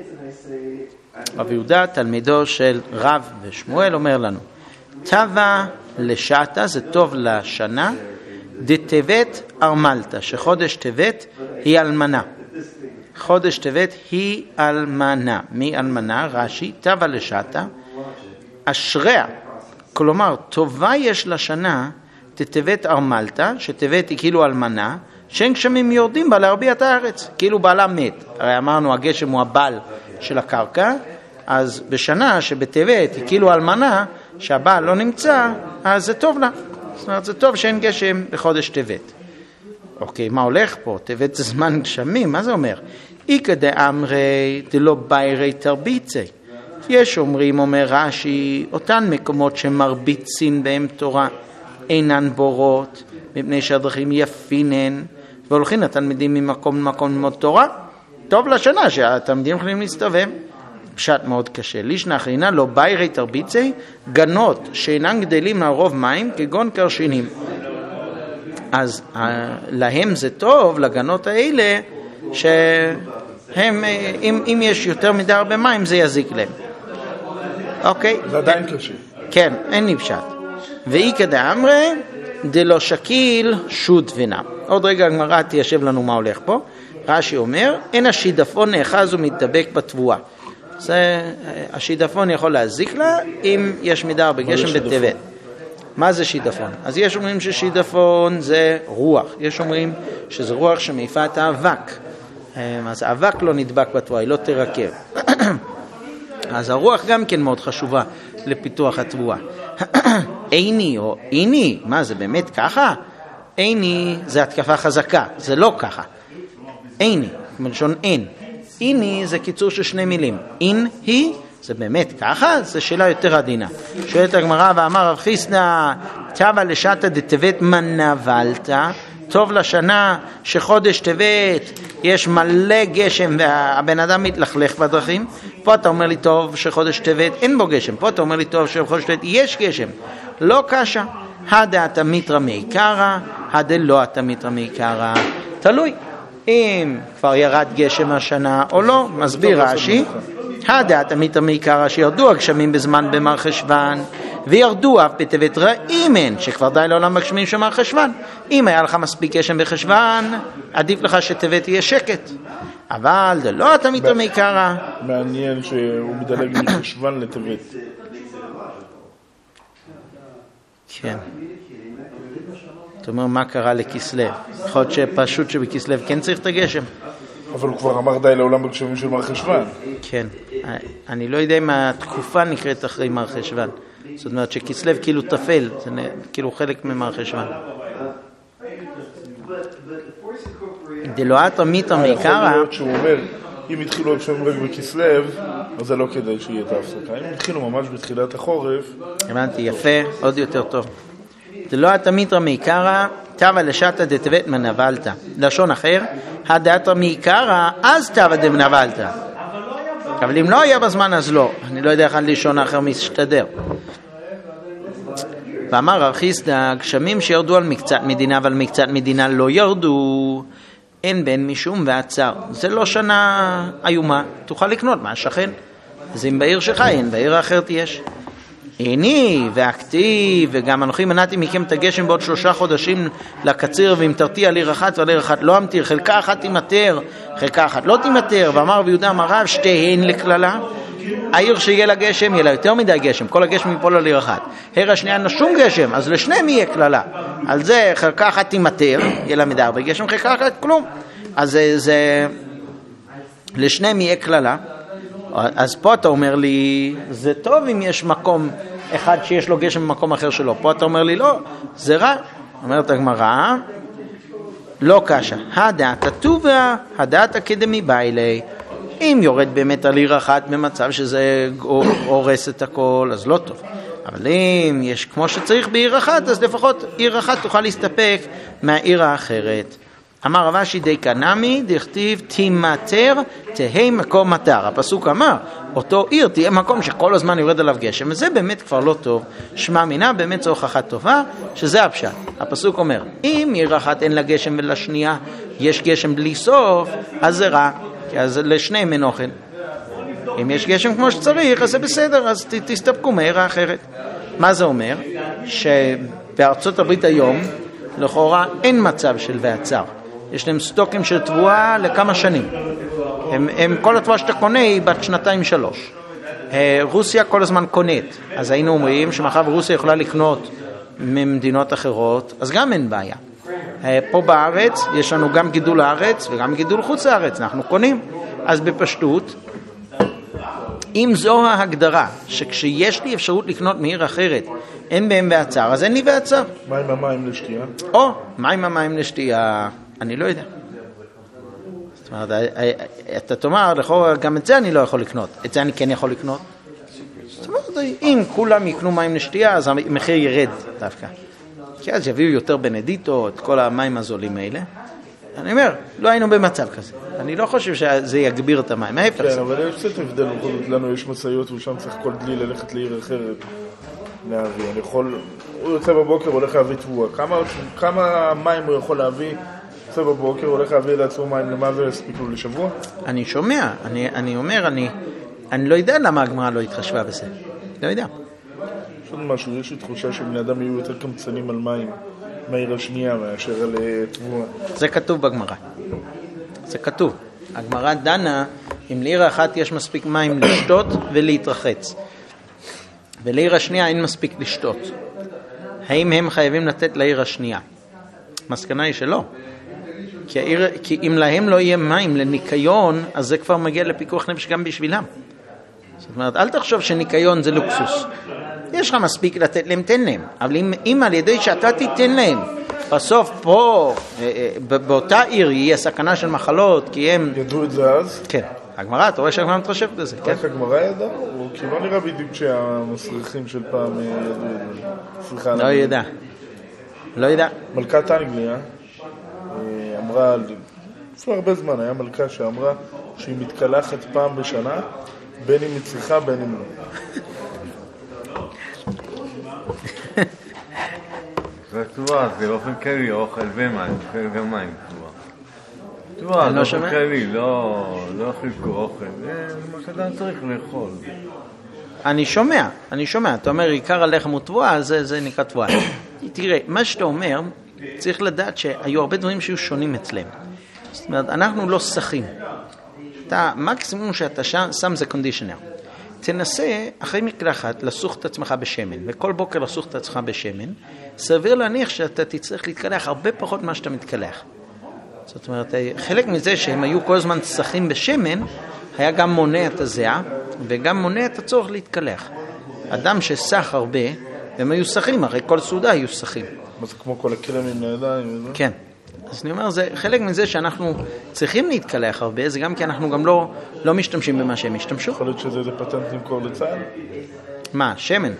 רב יהודה תלמידו של רב ושמואל אומר לנו, טבע לשעתה, זה טוב לשנה, דטבת ארמלתה, שחודש טבת היא אלמנה. חודש טבת היא אלמנה. מי אלמנה? רש"י, טבע לשעתה, אשריה, כלומר טובה יש לשנה, תטבת ארמלתה, שטבת היא כאילו אלמנה, שאין גשמים יורדים בה להרביע את הארץ, כאילו בעלה מת. הרי אמרנו הגשם הוא הבעל של הקרקע, אז בשנה שבטבת היא כאילו אלמנה, שהבעל לא נמצא, אז זה טוב לה. זאת אומרת, זה טוב שאין גשם בחודש טבת. אוקיי, מה הולך פה? טבת זה זמן גשמים, מה זה אומר? איקא דאמרי דלא ביירי תרביצי. יש אומרים, אומר רש"י, אותן מקומות שמרביצין בהם תורה, אינן בורות, מפני שהדרכים יפינן, והולכים התלמידים ממקום למקום ללמוד תורה. טוב לשנה שהתלמידים יכולים להסתובב. פשט מאוד קשה. לישנא אחרינה לא ביירי תרביצי, גנות שאינן גדלים מהרוב מים כגון קרשינים. אז להם זה טוב, לגנות האלה, שהם, אם יש יותר מדי הרבה מים זה יזיק להם. אוקיי? זה עדיין קשה. כן, אין לי פשט. ואיקא דאמרי דלא שקיל שוט ונם. עוד רגע הגמרא תיישב לנו מה הולך פה. רש"י אומר, אין השידפון נאחז ומתדבק בתבואה. השידפון יכול להזיק לה אם יש מידה הרבה גשם בטבת. מה זה שידפון? אז יש אומרים ששידפון זה רוח. יש אומרים שזה רוח שמעיפה את האבק. אז האבק לא נדבק בתבואה, היא לא תרכב. אז הרוח גם כן מאוד חשובה לפיתוח התבואה. איני או איני, מה זה באמת ככה? איני זה התקפה חזקה, זה לא ככה. איני, מלשון אין. איני זה קיצור של שני מילים. אין היא, זה באמת ככה? זה שאלה יותר עדינה. שואלת הגמרא ואמר רב חיסדא, טבע לשעתה דטבת מנבלתה, טוב לשנה שחודש טבת יש מלא גשם והבן אדם מתלכלך בדרכים. פה אתה אומר לי טוב שחודש טבת אין בו גשם, פה אתה אומר לי טוב שחודש טבת יש גשם. לא קשה. הדה אתה מיתרא מעיקרא, הדה לא אתה מיתרא מעיקרא. תלוי. אם כבר ירד גשם השנה או לא, מסביר רש"י, הדעת אמיתא מעיקרא שירדו הגשמים בזמן במר חשוון, וירדו אף בטבת רעימן, שכבר די לעולם הגשמים של מר חשוון. אם היה לך מספיק גשם בחשוון, עדיף לך שטבת יהיה שקט. אבל זה לא אמיתא מעיקרא. מעניין שהוא מדלג מחשוון לטבת. כן. זאת אומרת, מה קרה לכסלו? יכול להיות שפשוט שבכסלו כן צריך את הגשם. אבל הוא כבר אמר די לעולם בגשמים של מר חשוון. כן. אני לא יודע אם התקופה נקראת אחרי מר חשוון. זאת אומרת שכסלו כאילו תפל, זה כאילו חלק ממר חשוון. דלואת אמיתא מעיקרא. יכול להיות שהוא אומר, אם התחילו הגשמים רק בכסלו, אז זה לא כדאי שיהיה את ההפסקה. אם התחילו ממש בתחילת החורף... הבנתי, יפה, עוד יותר טוב. דלואת אמיתא מעיקרא, תבא לשתא דטבת מנבלתא. לשון אחר, הדעתא מעיקרא, אז תבא דמנבלתא. אבל אם לא היה בזמן, אז לא. אני לא יודע איך לשון אחר מסתדר. ואמר רב חיסדא, גשמים שירדו על מקצת מדינה, אבל מקצת מדינה לא ירדו, אין בין משום ועצר. זה לא שנה איומה, תוכל לקנות מה שכן. אז אם בעיר שלך אין, בעיר האחרת יש. איני והכתיב וגם אנוכי מנעתי מכם את הגשם בעוד 3 חודשים לקציר, ואם תרתיע על עיר אחת ועל עיר אחת לא אמתיר, חלקה אחת תימתר, חלקה אחת לא תימתר. ואמר ויהודה אמר רב, שתיהן לכללה. העיר שיהיה לה גשם, יהיה לה יותר מדי גשם, כל הגשם יפול על עיר אחת. העיר השנייה אין לה שום גשם, אז לשניהם יהיה כללה. על זה חלקה אחת תימתר, יהיה לה מדי הרבה גשם, חלקה אחת כלום. אז זה לשניהם יהיה כללה. אז פה אתה אומר לי, זה טוב אם יש מקום אחד שיש לו גשם במקום אחר שלו. פה אתה אומר לי, לא, זה רע. אומרת הגמרא, לא קשה. הדעת הטובה, הדעת הקדמי ביילי. אם יורד באמת על עיר אחת במצב שזה הורס את הכל, אז לא טוב. אבל אם יש כמו שצריך בעיר אחת, אז לפחות עיר אחת תוכל להסתפק מהעיר האחרת. אמר רב אשי די קנמי, דכתיב תימתר תהי מקום מטר. הפסוק אמר, אותו עיר תהיה מקום שכל הזמן יורד עליו גשם, וזה באמת כבר לא טוב. שמע מינה באמת זו הוכחה טובה, שזה הפשט. הפסוק אומר, אם עיר אחת אין לה גשם ולשנייה יש גשם בלי סוף, אז זה רע, אז לשניהם אין אוכל. אם יש גשם כמו שצריך, אז זה בסדר, אז תסתפקו מהעיר האחרת. מה זה אומר? שבארצות הברית היום, לכאורה אין מצב של ועצר. יש להם סטוקים של תבואה לכמה שנים. כל התבואה שאתה קונה היא בת 2-3. רוסיה כל הזמן קונית. אז היינו אומרים שמחר רוסיה יכולה לקנות ממדינות אחרות, אז גם אין בעיה. פה בארץ יש לנו גם גידול לארץ וגם גידול חוץ לארץ. אנחנו קונים. אז בפשטות, אם זו ההגדרה, שכשיש לי אפשרות לקנות מעיר אחרת, אין בהם ועצר, אז אין לי ועצר. מה עם המים לשתייה? מה עם המים לשתייה? אני לא יודע. זאת אומרת, אתה תאמר, לכאורה, גם את זה אני לא יכול לקנות. את זה אני כן יכול לקנות. זאת אומרת, אם כולם יקנו מים לשתייה, אז המחיר ירד דווקא. כי אז יביאו יותר בנדיטו, את כל המים הזולים האלה. אני אומר, לא היינו במצב כזה. אני לא חושב שזה יגביר את המים. ההפך. כן, אבל יש קצת הבדל. לנו יש מסעיות ושם צריך כל דלי ללכת לעיר אחרת. להביא. הוא יוצא בבוקר, הולך להביא תבואה. כמה מים הוא יכול להביא? יוצא בבוקר, הולך להביא לעצמו מים, למה זה יספיק לו לשבוע? אני שומע, אני אומר, אני לא יודע למה הגמרא לא התחשבה בזה. לא יודע. יש עוד משהו, יש לי תחושה שבני אדם יהיו יותר קמצנים על מים מהעיר השנייה מאשר על תבואה. זה כתוב בגמרא. זה כתוב. הגמרא דנה אם לעיר אחת יש מספיק מים לשתות ולהתרחץ. ולעיר השנייה אין מספיק לשתות. האם הם חייבים לתת לעיר השנייה? מסקנה היא שלא. כי אם להם לא יהיה מים לניקיון, אז זה כבר מגיע לפיקוח נפש גם בשבילם. זאת אומרת, אל תחשוב שניקיון זה לוקסוס. יש לך מספיק לתת להם, תן להם. אבל אם על ידי שאתה תיתן להם, בסוף פה, באותה עיר יהיה סכנה של מחלות, כי הם... ידעו את זה אז? כן. הגמרא, אתה רואה שהגמרא מתחשב בזה, כן? רק הגמרא ידע? כי לא נראה בדיוק שהמסריחים של פעם ידעו. לא ידע. לא ידע. מלכת אנגליה אמרה, לפני הרבה זמן היה מלכה שאמרה שהיא מתקלחת פעם בשנה, בין אם היא צריכה, בין אם לא. זה תבואה, זה באופן כללי אוכל ומים, גם מים תבואה. תבואה, לא כללי, לא חילקו אוכל, זה מה שאדם צריך לאכול. אני שומע, אתה אומר עיקר הלחם הוא תבואה, זה נקרא תבואה. תראה, מה שאתה אומר, צריך לדעת שהיו הרבה דברים שהיו שונים אצלם. זאת אומרת, אנחנו לא שכים. המקסימום שאתה שם זה קונדישנר. תנסה אחרי מקלחת לסוך את עצמך בשמן, וכל בוקר לסוך את עצמך בשמן, סביר להניח שאתה תצטרך להתקלח הרבה פחות ממה שאתה מתקלח. זאת אומרת, חלק מזה שהם היו כל הזמן שכים בשמן, היה גם מונע את הזיעה, וגם מונע את הצורך להתקלח. אדם ששח הרבה, הם היו שכים, הרי כל סעודה היו שכים. מה זה כמו כל הקרמים לידיים? כן. אז אני אומר, זה חלק מזה שאנחנו צריכים להתקלח הרבה, זה גם כי אנחנו גם לא משתמשים במה שהם השתמשו. יכול להיות שזה פטנט למכור לצה"ל? מה, שמן?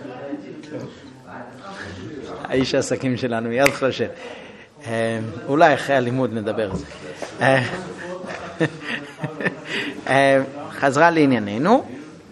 האיש העסקים שלנו, יד חושב. אולי אחרי הלימוד נדבר על זה. חזרה לענייננו.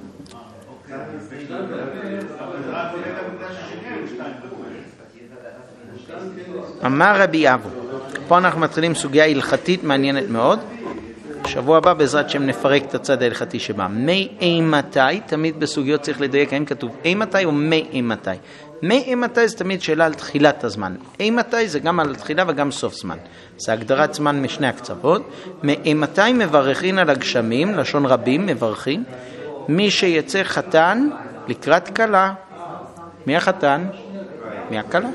אמר רבי אבו, פה אנחנו מתחילים סוגיה הלכתית מעניינת מאוד. שבוע הבא בעזרת שם נפרק את הצד ההלכתי שבה. מי אימתי, תמיד בסוגיות צריך לדייק האם כתוב אימתי או מי אימתי. מי אימתי זה תמיד שאלה על תחילת הזמן. אימתי זה גם על תחילה וגם סוף זמן. זה הגדרת זמן משני הקצוות. מי אימתי מברכין על הגשמים, לשון רבים מברכים. מי שיצא חתן לקראת קלה. מי החתן? מי הקלה?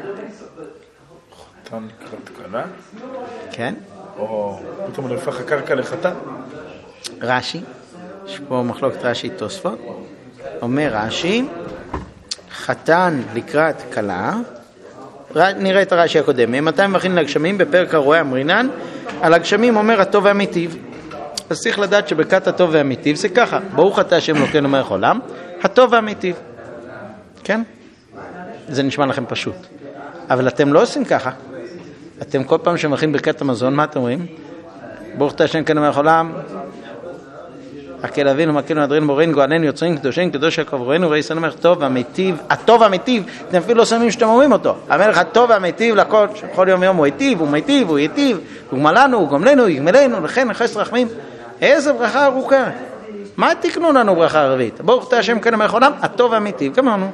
חתן לקראת קלה? כן. או פתאום נהפך הקרקע לחתן? רש"י, יש פה מחלוקת רש"י תוספות, אומר רש"י, חתן לקראת קלה, נראה את הרש"י הקודם, מתי מברכין לגשמים בפרק הרואה אמרינן, על הגשמים אומר הטוב והמיטיב. אז צריך לדעת שברכת הטוב והמיטיב זה ככה, ברוך אתה השם אלוקינו מלך העולם, הטוב והמיטיב. כן? זה נשמע לכם פשוט. אבל אתם לא עושים ככה. אתם כל פעם שמברכים ברכת המזון, מה אתם אומרים? ברוך אתה השם אלוקינו מלך העולם, הקל אבינו מקלנו אדרינו בוראנו גואלנו יוצרים קדושים קדוש יעקב רואינו ראיסנו מלך טוב והמיטיב. הטוב והמיטיב, אתם אפילו לא שמים שאתם אומרים אותו. המלך הטוב והמיטיב לכל, שכל יום ויום הוא היטיב, הוא מיטיב, הוא ייטיב, הוא גמלנו, הוא גומלנו, יגמלנו, לכן חסד רחמים. איזה ברכה ארוכה. מה תקנו לנו ברכה ערבית? ברוך אתה השם אלוקינו מלך העולם, הטוב והמיטיב. גמרנו.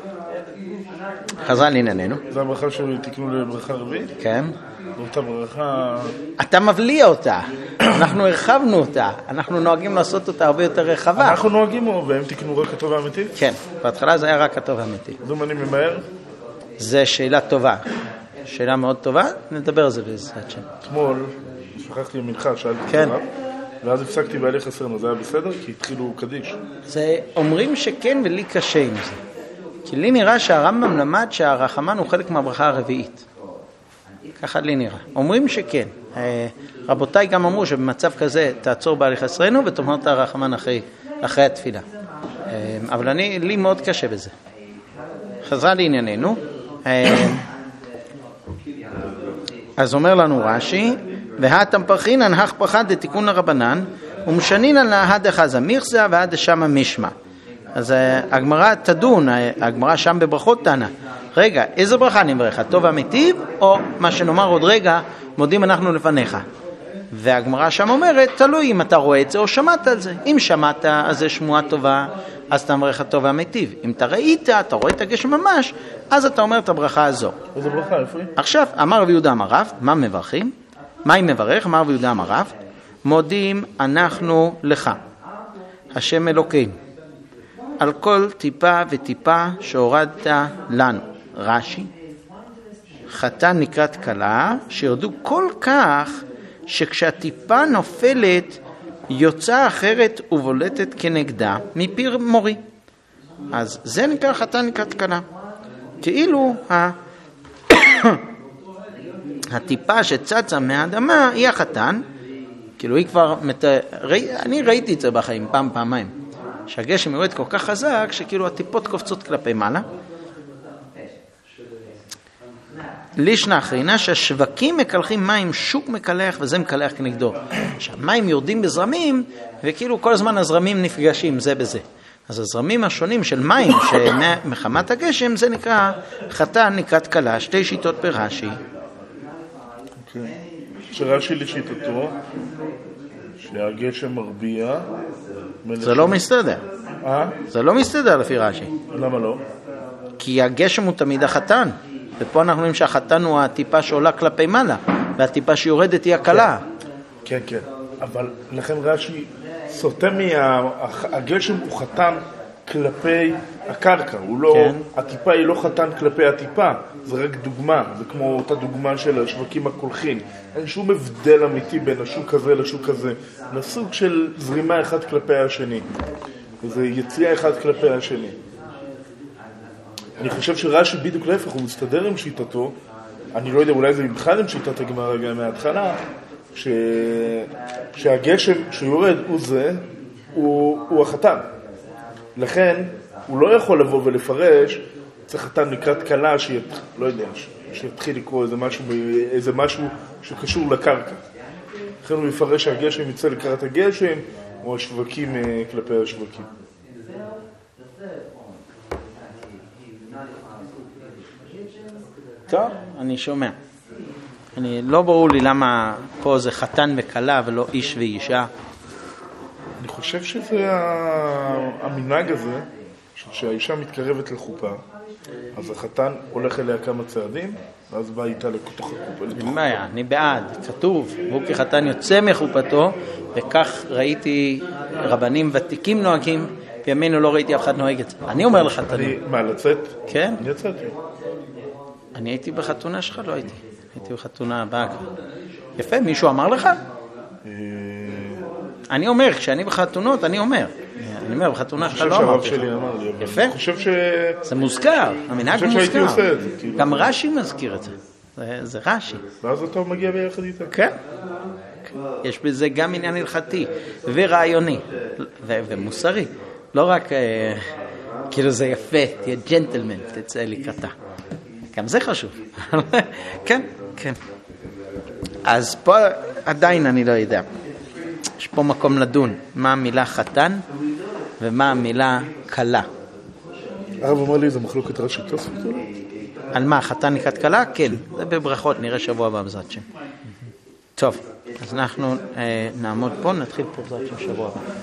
חזרה לענייננו. זה הברכה שתקנו לברכה רביעית? כן. אותה ברכה... אתה מבליע אותה, אנחנו הרחבנו אותה, אנחנו נוהגים לעשות אותה הרבה יותר רחבה. אנחנו נוהגים והם תקנו רק הטוב והאמיתי? כן, בהתחלה זה היה רק הטוב והאמיתי. זו אני ממהר? זה שאלה טובה, שאלה מאוד טובה, נדבר על זה בעזרת שם. אתמול שכחתי למנחה, שאלתי כן. את הרב, ואז הפסקתי בהליך חסרנו, זה היה בסדר? כי התחילו קדיש. זה אומרים שכן ולי קשה עם זה. כי לי נראה שהרמב"ם למד שהרחמן הוא חלק מהברכה הרביעית. ככה לי נראה. אומרים שכן. רבותיי גם אמרו שבמצב כזה תעצור בהליך חסרנו ותאמר את הרחמן אחרי התפילה. אבל לי מאוד קשה בזה. חזרה לענייננו. אז אומר לנו רש"י, והאתם פרחינן הך פחד לתיקון הרבנן, ומשנינן להד החזה מיכזה ועד שמה משמע. אז הגמרא תדון, הגמרא שם בברכות תנה. רגע, איזה ברכה אני מברך? הטוב והמיטיב, או מה שנאמר עוד רגע, מודים אנחנו לפניך. והגמרא שם אומרת, תלוי אם אתה רואה את זה או שמעת על זה. אם שמעת, אז זה שמועה טובה, אז אתה מברך הטוב והמיטיב. אם אתה ראית, אתה רואה את הגשם ממש, אז אתה אומר את הברכה הזו. איזה ברכה, איפה היא? עכשיו, אמר רבי יהודה אמר רב, מה מברכים? מה אם מברך? אמר רבי יהודה אמר רב, מודים אנחנו לך, השם אלוקינו, על כל טיפה וטיפה שהורדת לנו. רש"י, חתן לקראת קלה, שירדו כל כך שכשהטיפה נופלת יוצאה אחרת ובולטת כנגדה מפיר מורי. אז זה נקרא חתן לקראת קלה. כאילו הטיפה שצצה מהאדמה היא החתן, כאילו היא כבר, אני ראיתי את זה בחיים פעמיים, שהגשם יורד כל כך חזק שכאילו הטיפות קופצות כלפי מעלה. לישנה אחרינה שהשווקים מקלחים מים, שוק מקלח וזה מקלח כנגדו. שהמים יורדים בזרמים וכאילו כל הזמן הזרמים נפגשים זה בזה. אז הזרמים השונים של מים שמחמת הגשם זה נקרא חתן לקראת קלה, שתי שיטות ברש"י. שרש"י לשיטתו, שהגשם מרביע. זה לא מסתדר. זה לא מסתדר לפי רש"י. למה לא? כי הגשם הוא תמיד החתן, ופה אנחנו רואים שהחתן הוא הטיפה שעולה כלפי מעלה, והטיפה שיורדת היא הקלה. כן, כן. אבל לכן רש"י סוטה הגשם הוא חתן כלפי הקרקע, הוא לא, כן. הטיפה היא לא חתן כלפי הטיפה, זה רק דוגמה, זה כמו אותה דוגמה של השווקים הקולחין. אין שום הבדל אמיתי בין השוק הזה לשוק הזה, לסוג של זרימה אחד כלפי השני, זה יציאה אחד כלפי השני. אני חושב שרש"י בדיוק להפך, הוא מסתדר עם שיטתו, אני לא יודע, אולי זה בכלל עם שיטת הגמרא גם מההתחלה, שהגשם שיורד הוא זה, הוא החתן. לכן הוא לא יכול לבוא ולפרש, צריך חתן לקראת קלה לא יודע, שיתחיל לקרוא איזה משהו שקשור לקרקע. לכן הוא יפרש שהגשם יצא לקראת הגשם, או השווקים כלפי השווקים. טוב, אני שומע. לא ברור לי למה פה זה חתן וקלה ולא איש ואישה. אני חושב שזה המנהג הזה, שהאישה מתקרבת לחופה, אז החתן הולך אליה כמה צעדים, ואז בא איתה לתוך החופה. אין בעיה, אני בעד, כתוב, הוא כחתן יוצא מחופתו, וכך ראיתי רבנים ותיקים נוהגים, בימינו לא ראיתי אף אחד נוהג את זה. אני אומר לחתנים. מה, לצאת? כן. אני יצאתי. אני הייתי בחתונה שלך, לא הייתי. הייתי בחתונה הבאה. יפה, מישהו אמר לך? אני אומר, כשאני בחתונות, אני אומר, בחתונה שלך לא אמרתי. אני חושב שהרב שלי אמר לי. יפה. אני חושב זה מוזכר, המנהג מוזכר. אני חושב שהייתי עושה את זה. גם רש"י מזכיר את זה. זה רש"י. ואז אתה מגיע ביחד איתה. כן. יש בזה גם עניין הלכתי ורעיוני ומוסרי. לא רק, כאילו זה יפה, תהיה ג'נטלמן, תצא לקראתה. גם זה חשוב. כן, כן. אז פה עדיין אני לא יודע. יש פה מקום לדון מה המילה חתן ומה המילה קלה. הרב אמר לי, זה מחלוקת רש"י תוספות אולי? על מה, חתן לקראת קלה? כן, זה בברכות, נראה שבוע הבא בעזרת השם. טוב, אז אנחנו נעמוד פה, נתחיל פה בעזרת השם שבוע הבא.